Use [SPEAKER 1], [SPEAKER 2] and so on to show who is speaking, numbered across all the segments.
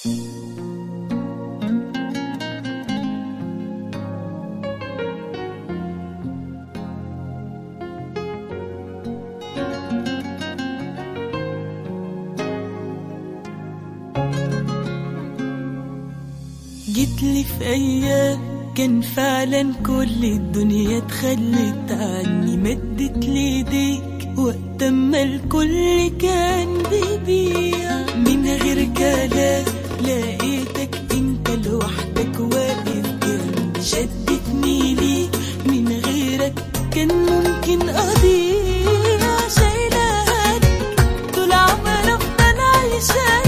[SPEAKER 1] جيتلي في أيام كان فعلا كل الدنيا اتخلت عني، مدت لي ايديك وقت ما الكل كان بيبيع. من غير كلام لقيتك انت لوحدك واقف جنبي، شدتني ليك من غيرك كان ممكن اضيع. شايلها لك طول عمري افضل عايشة،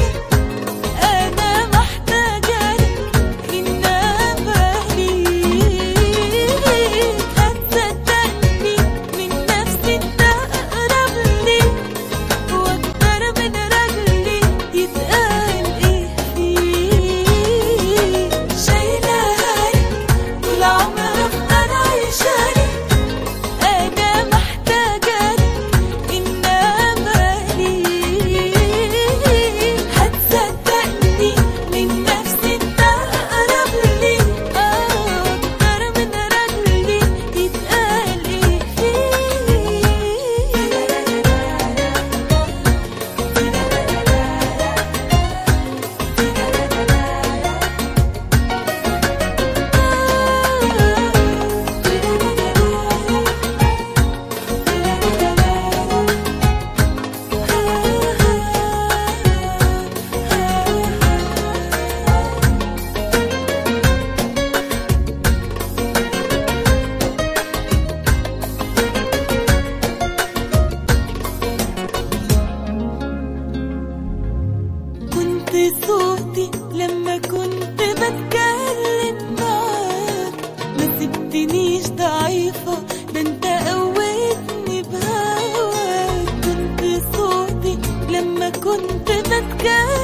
[SPEAKER 1] صوتي لما كنت بتكلم معاك، ما سبتنيش ضعيفة، ده انت قوتني بهواك. كنت صوتي لما كنت بتكلم